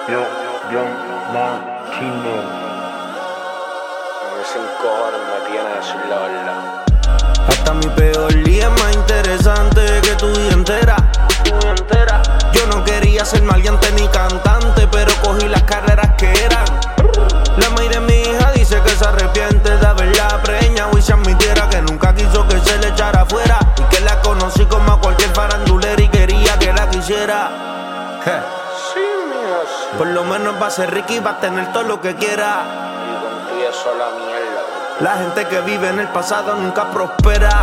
Martino. Me sin cojones me tiene a decir la verdad. Hasta mi peor día es más interesante que tu vida entera. Yo no quería ser maleante ni cantante, pero cogí las carreras que eran. La maíz de mi hija dice que se arrepiente de haberla preñado y se admitiera que nunca quiso que se le echara afuera, y que la conocí como a cualquier farandulera y quería que la quisiera. Sí, mija, sí. Por lo menos va a ser rica y va a tener todo lo que quiera. Y contigo es sola mierda. La gente que vive en el pasado nunca prospera.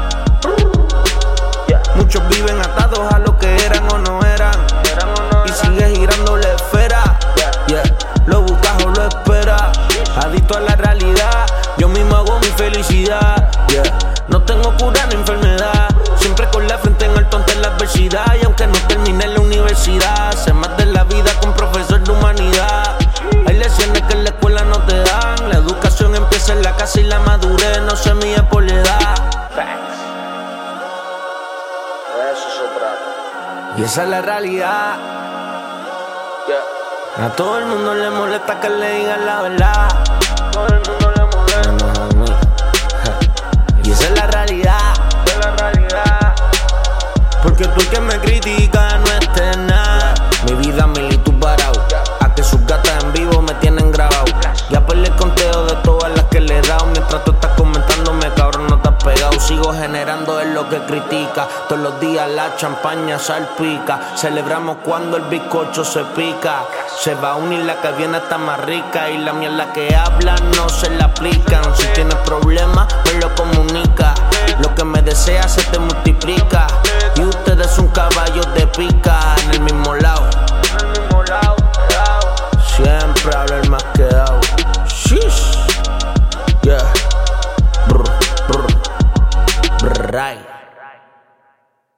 Muchos viven atados a lo que eran o no eran, y sigue girando la esfera. Lo buscas o lo esperas. Adicto a la realidad, yo mismo hago mi felicidad. No tengo cura ni enfermedad, siempre con la frente en alto ante la adversidad. Y aunque no termine la universidad, sé más de la vida con profesor de humanidad. Hay lecciones que en la escuela no te dan. La educación empieza en la casa y la madurez no se mide por la edad. De eso se trata. Y esa es la realidad. A todo el mundo le molesta que le digan la verdad. Todo el mundo le molesta. Menos a mí. Y esa es la realidad. De la realidad. Porque tú el que me critica no estés nada. Mi vida mil y tú parado. A que sus gatas en vivo me tienen grabado. Ya perdí el conteo de todas las que le he dado. Mientras tú estás comentándome, cabrón, no te has pegado. Sigo generando en lo que critica. Todos los días la champaña salpica. Celebramos cuando el bizcocho se pica. Se va a unir la que viene está más rica. Y la mierda que hablan no se la aplican. Si tienes problemas, me lo comunica. Lo que me deseas se te multiplica. Y ustedes son caballos de pica. En el mismo lado, siempre habla el más quedado. Sheesh. Yeah. Brr, brr, brr, right.